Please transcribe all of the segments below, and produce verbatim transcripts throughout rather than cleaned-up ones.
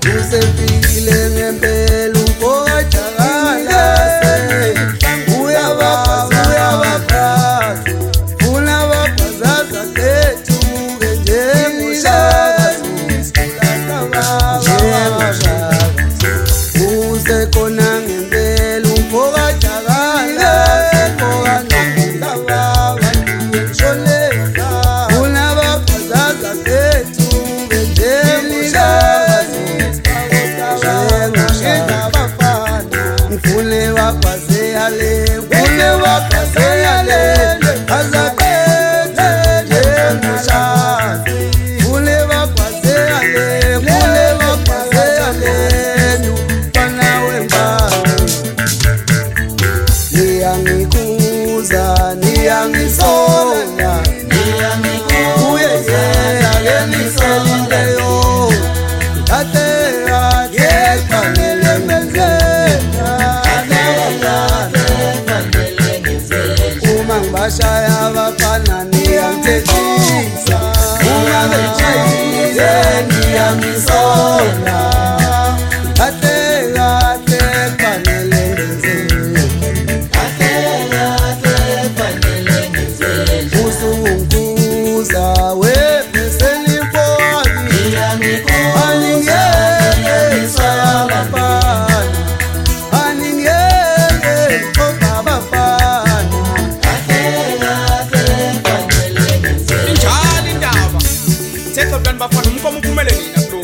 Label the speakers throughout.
Speaker 1: Usefikile ngempela ubojakala uyabafaza uyabafaza funa bafazaza kethu njengoshaka usekhona ngempela ubojakala koka nokundababa ngishonela funa bafazaza kethu njengoshaka Mfule wakwaze ale, mfule wakwaze ale, azapete njemusha. Mfule wakwaze ale, mfule wakwaze ale, nufana wembani. Niyangikuza, niyangisonya, uye ye, agenisolinde yo. Ate ate panele meze. Bashaya bafana niyamthethisa ungabetshayile niyamisona kade kade fanele ngenzeni kade kade fanele ngenzeni usungikuza webeseni mfowami niyamikuza aningeke ngisaya bafana aningeke ngoba bafana Sekabani bafana umkomo uphumele nina kuloko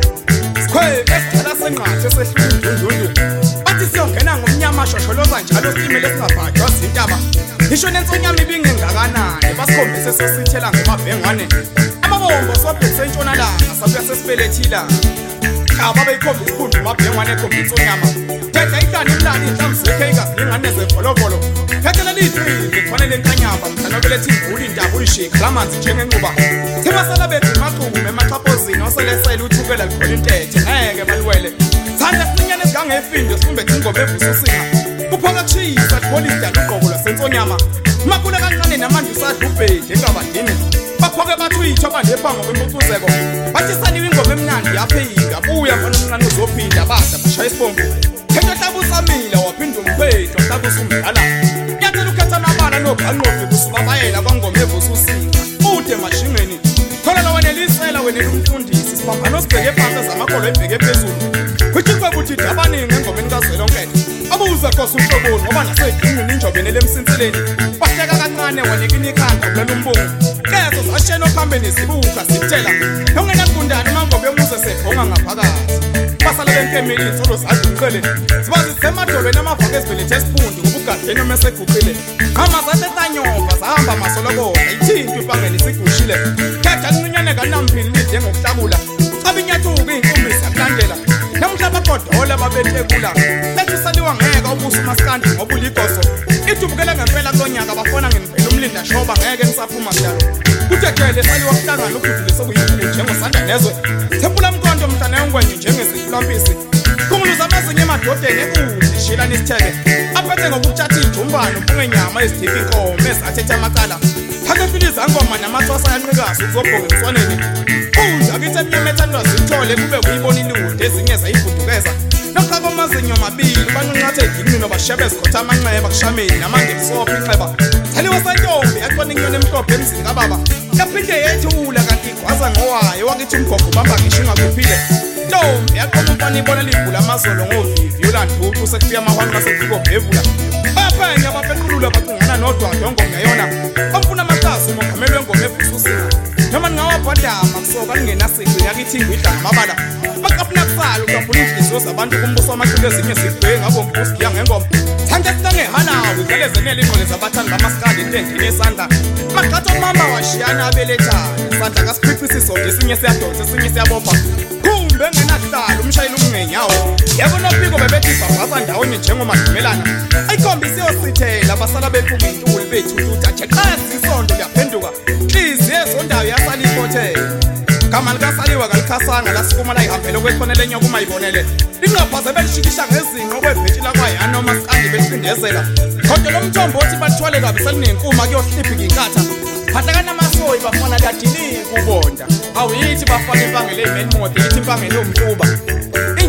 Speaker 1: Sikhwe besithatha senqathe sehlundundundu Bathi siyongena ngomnyama shosholoza njalo simele singabhajwa zintaba Ngisho nensonyama ibinge ngakanani basikhombise sesithela ngemabhengwane Amabombo sobhekise entshonalanga sabuya sesibelethila Khaba beyikhombisa ikhundu mabhengwane ekhombisa onyama Thetha ihlani imlani inhlamzeke ingazingane zevolovolo Phethela lithi kufanele enkanyamba mhlana belethe imvula indaba uyishika lamanzi njengenquba Simasala bethu maqhubu emaxhaphozini oselesela uthukela likhona intethe ngeke balwele Thanda sinyane sigangefindo sifumbethe ingoma evususinga Kuphoka kushisa likhona idala ugqoko lwasensonyama Makule kancane namanje usadla ubhedi engabadini Baphoke bathi uyitho bandephango kwempucuzeko Bathi saliwe ingoma emnandi yaphika buya mfana omncane uzophinda bada bashaya isibomvu Khetho tabusamila waphinda umphetho tabusumdala Yathela ukhetha amabala nobhanqofi kusibabayela kwangoma evususinga Ude mashingeni Khona la wanelisela wena umfundisi sibambana sibheke phansi zamakolo ebheke phezulu Kuthikwe kuthi dabaningi engomeni kaZwelonke Abuza Nkosi uhloboni ngoba nasedini ninjobene lemsinseleni Bahleka kancane wanikini ikhanda kulelo mbungu Kezo zashena ophambeni sibuka sithela Yongena kundana mangobe yomuze sebhonga ngaphakathi Basala benkemeli insolo zadumqele Sibazi semadolweni amavaka esibelethe esiphundu ngobugadleni omeseguqile Qhama zathe tanyoka zahamba masoloko ayithinta ibangeni sigushile Khetha lincinyane kanamphili lidle ngokuhlabula Abinyathuka inkumbisi yakulandela Namhlaba godola babethekula Lethi saliwa ngeke ubuso maskandi ngoba uligoso Ithubukela ngempela kulonyaka bafona ngempela umlinda shoba ngeke ngisaphuma njalo Kuthekele saliwa kuhlangana ukudlule sokuyimfundo njengosanda nezwe Thepula mkonto mhlana yongwenye njengesifulampisi Kunguluza amazinye emadodeni ekude shila nisithele Aphethe ngokutshathi ijumbano bungenyama ezidiphi inkomo ezathethe amacala Phake filiza ngoma namathwasa yanqikazi ukuzobhonga emswaneni Unja kithi emnyemetha ndwazi ithole kube kuyibona ilude ezinye zayivudukeza Noqhaka amazinyo amabili banqunqathe igini nobashebe zikhotha amanxeba kushameni namanje msopha inxeba Thaliwa santombi yaqona inyoni emhlophe emzini kababa Yaphinde yethula kanti igwaza ngowayo wakithi umgogo bamba ngisho ingakuphile Ntombi yaqoma umfana ibona libhula amazolo ngovivi ulanduthu sekufika amahwanqa sekufika obhevula Baphenya baphequlula bacingana nodwadwa ngoma yona Bamfuna amahlazo umongameli wengoma evususinga Noma ngawabhadama kusoka lingenasiqi yakithi ngidla ngamabala Baqaphuna kusala ukafuna inhliziyo zabantu kumbuso amaqhinga ezinye zibheke ngabo mbuski yangengoma Thanda sitangehalawe ngelezenele ingqole zabathandi bamaskadi intendini esandla Maqhatha umama washiyana abelethana Sandla kasiphicisa isonto esinye siyadonsa esinye siyabopha Kumbe engenahlalo umshayeli umngenyawo Yebo nophiko bebethi babhasa ndawonye njengomadumelana Ayikhombise yosithela basala bephuma intuli bethutha Jeqasi isonto liyaphenduka Hlizi yezondawo yasala ifothela Gama likasaliwa kalikhasanga lasikuma la ihambele kwekhonele nyoka umayibonele Lingaphaze belishikisha ngezinqo kwebhetshila kwayana noma sikandi belifindezela Kodwa lo mthombo othi balithwale kabi selinenkuma kuyohliphi nginkatha Phahlaka namasoyi bafana kadili kubonda Awu yithi bafana impangele imeni mode yithi impangele umquba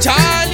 Speaker 1: njalo